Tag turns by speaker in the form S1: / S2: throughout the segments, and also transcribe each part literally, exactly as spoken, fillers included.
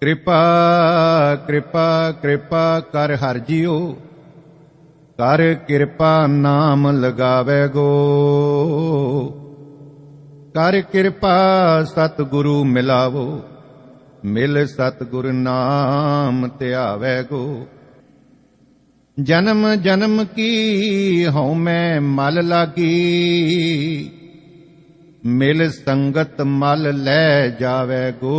S1: ਕਿਰਪਾ ਕਿਰਪਾ ਕਿਰਪਾ ਕਰ ਹਰਿ ਜੀਓ, ਕਰ ਕਿਰਪਾ ਨਾਮ ਲਗਾਵੇ ਗੋ। ਕਰ ਕਿਰਪਾ ਸਤਿਗੁਰੂ ਮਿਲਾਵੋ, ਮਿਲ ਸਤਿਗੁਰ ਨਾਮ ਧਿਆਵੈ ਗੋ। ਜਨਮ ਜਨਮ ਕੀ ਹਉ ਮੈਂ ਮਲ ਲਾਗੀ, ਮਿਲ ਸੰਗਤ ਮਲ ਲੈ ਜਾਵੇ ਗੋ।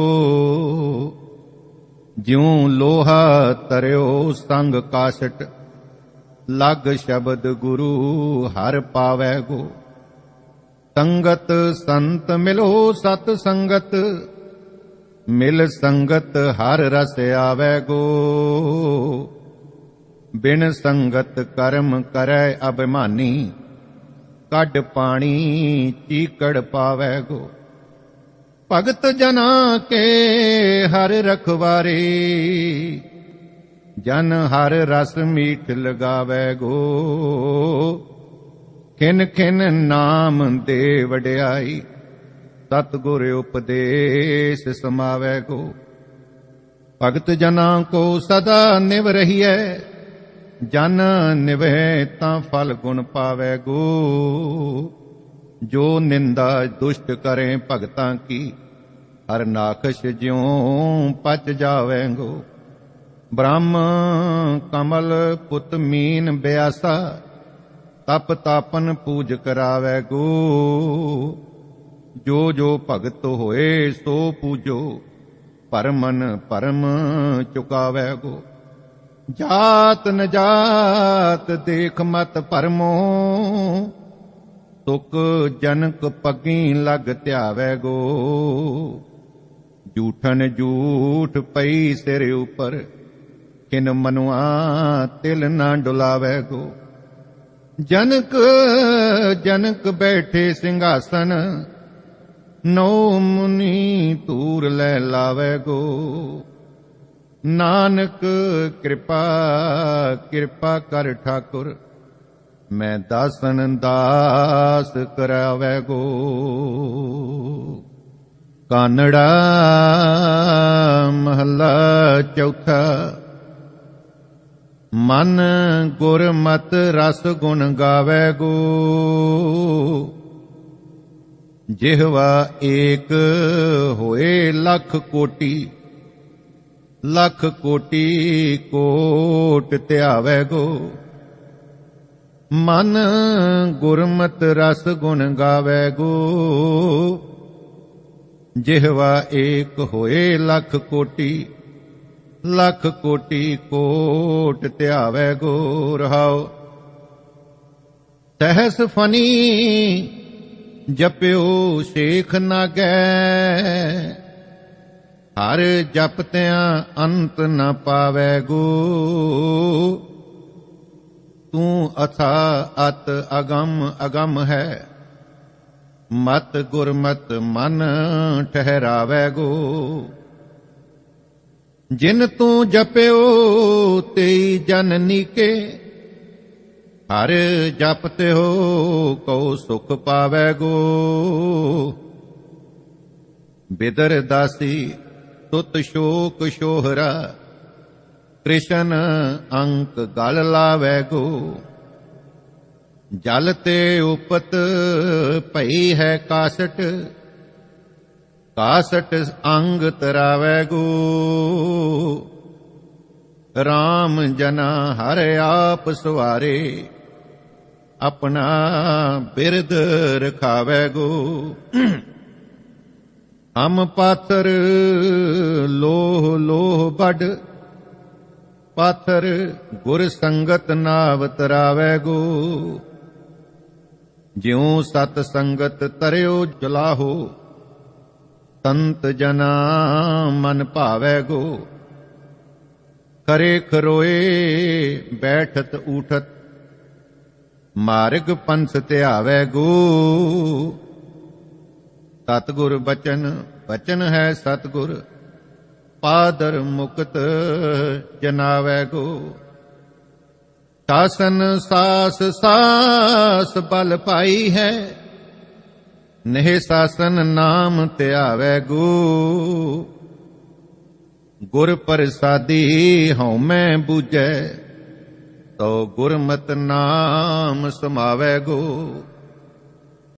S1: ਜਿਉ ਲੋਹਾ ਤਰਿਓ ਸੰਗ ਕਾਸਟ, ਲਗ ਸ਼ਬਦ ਗੁਰੂ ਹਰਿ ਪਾਵੈ ਗੋ। ਸੰਗਤ ਸੰਤ ਮਿਲੋ ਸਤ ਸੰਗਤ, ਮਿਲ ਸੰਗਤ ਹਰਿ ਰਸ ਆਵੈ ਗੋ। ਬਿਨ ਸੰਗਤ ਕਰਮ ਕਰੈ ਅਭਿਮਾਨੀ, ਕੱਢ ਪਾਣੀ ਚੀਕੜ ਪਾਵੈ ਗੋ। ਭਗਤ ਜਨਾ ਕੇ ਹਰਿ ਰਖਵਾਰੇ, ਜਨ ਹਰਿ ਰਸ ਮੀਠ ਲਗਾਵੈ ਗੋ। ਖਿਨ ਖਿਨ ਨਾਮ ਦੇ ਵਡਿਆਈ, ਸਤਿਗੁਰ ਉਪਦੇਸ਼ ਸਮਾਵੈ ਗੋ। ਭਗਤ ਜਨਾ ਕੋ ਸਦਾ ਨਿਵ ਰਹੀਐ, ਜਨ ਨਿਵਹਿ ਤਾਂ ਫਲ ਗੁਣ ਪਾਵੈ ਗੋ। ਜੋ ਨਿੰਦਾ ਦੁਸ਼ਟ ਕਰੇ ਭਗਤਾਂ ਕੀ, ਹਰ ਨਾਖਸ਼ ਜਿਉ ਪਚ ਜਾਵੈ ਗੋ। ਬ੍ਰਹਮ ਕਮਲ ਪੁੱਤ ਮੀਨ ਬਿਆਸਾ, ਤਪ ਤਾਪਨ ਪੂਜ ਕਰਾਵੈ ਗੋ। ਜੋ ਜੋ ਭਗਤ ਹੋਏ ਸੋ ਪੂਜੋ, ਪਰਮਨ ਪਰਮ ਚੁਕਾਵੈ ਗੋ। ਜਾਤ ਨ ਜਾਤ ਦੇਖ ਮਤ ਭਰਮੋ, ਤੁਕ ਜਨਕ ਪੱਗੀ ਲਗ ਧਿਆਵੈ ਗੋ। ਝੂਠਨ ਝੂਠ ਪਈ ਸਿਰ ਉਪਰ, ਕਿਨ ਮਨੁਆ ਤਿਲ ਨਾ ਡੁਲਾਵੈ ਗੋ। ਜਨਕ ਜਨਕ ਬੈਠੇ ਸਿੰਘਾਸਨ, ਨੌ ਮੁਨੀ ਧੂਰ ਲੈ ਲਾਵੈ ਗੋ। ਨਾਨਕ ਕਿਰਪਾ ਕਿਰਪਾ ਕਰ ਠਾਕੁਰ, ਮੈਂ ਦਾਸਨ ਦਾਸ ਕਰਾਵੈ ਗੋ। ਕਾਨੜਾ ਮਹੱਲਾ ਚੌਥਾ। ਮਨ ਗੁਰਮਤਿ ਰਸ ਗੁਣ ਗਾਵੈ ਗੋ। ਜਿਹਵਾ ਏਕ ਹੋਏ ਲੱਖ ਕੋਟੀ, ਲੱਖ ਕੋਟੀ ਕੋਟ ਧਿਆਵੈ ਗੋ। ਮਨ ਗੁਰਮਤਿ ਰਸ ਗੁਣ ਗਾਵੈ ਗੋ। ਜਿਹਵਾ ਏਕ ਹੋਏ ਲੱਖ ਕੋਟੀ, ਲੱਖ ਕੋਟੀ ਕੋਟ ਧਿਆਵੈ ਗੋ। ਰਹਾਉ ਸਹਸ ਫਨੀ, ਜਪਿਓ ਸ਼ੇਖ ਨਾਗੈ। ਹਰ ਜਪਤਿਆਂ ਅੰਤ ਨ ਪਾਵੈ ਗੋ। ਤੂੰ ਅਥਾ ਅਤ ਅਗੰਮ ਅਗੰਮ ਹੈ, ਮਤ ਗੁਰਮਤ ਮਨ ਠਹਿਰਾਵੈ ਗੋ। ਜਿਨ ਤੂੰ ਜਪਿਓ ਤੇਈ ਜਨ ਨੀਕੇ, ਹਰ ਜਪਤੇ ਹੋ ਕਉ ਸੁਖ ਪਾਵੈ ਗੋ। ਬਿਦਰ ਦਾਸੀ ਤੁਤ ਸ਼ੋਕ ਸ਼ੋਹਰਾ, ਕ੍ਰਿਸ਼ਨ ਅੰਕ ਗਲ ਲਾਵੈ ਗੋ। ਜਲ ਤੇ ਉਪਤ ਭਈ ਹੈ ਕਾਸਟ, ਕਾਸਟ ਅੰਗ ਤਰਾਵੈ ਗੋ। ਰਾਮ ਜਨਾ ਹਰ ਆਪ ਸਵਾਰੇ, ਆਪਣਾ ਬਿਰਦ ਰਖਾਵੈ ਗੋ। ਹਮ ਪਾਥਰ ਲੋਹ ਲੋਹ ਵੱਡ, ਪਾਥਰ ਗੁਰ ਸੰਗਤ ਨਾਵ ਤਰਾਵੈ ਗੋ। ਜਿਉ ਸਤ ਸੰਗਤ ਤਰਿਓ ਜਲਾਹੋ, ਸੰਤ ਜਨਾ ਮਨ ਭਾਵੈ ਗੋ। ਖਰੇ ਖਰੋਏ ਬੈਠਤ ਊਠਤ, ਮਾਰਗ ਪੰਥ ਧਿਆਵੈ ਗੋ। ਸਤਿਗੁਰ ਬਚਨ ਬਚਨ ਹੈ ਸਤਿਗੁਰ, ਪਾਦਰ ਮੁਕਤ ਜਨਾਵੈ ਗੋ। ਸਾਸਨ ਸਾਸ ਸਾਸ ਬਲ ਪਾਈ ਹੈ, ਨਹਿ ਸਾਸਨ ਨਾਮ ਧਿਆਵੈ ਗੋ। ਗੁਰ ਪ੍ਰਸਾਦੀ ਹਉਮੈ ਬੂਝੈ, ਤੋ ਗੁਰਮਤਿ ਨਾਮ ਸਮਾਵੈ ਗੋ।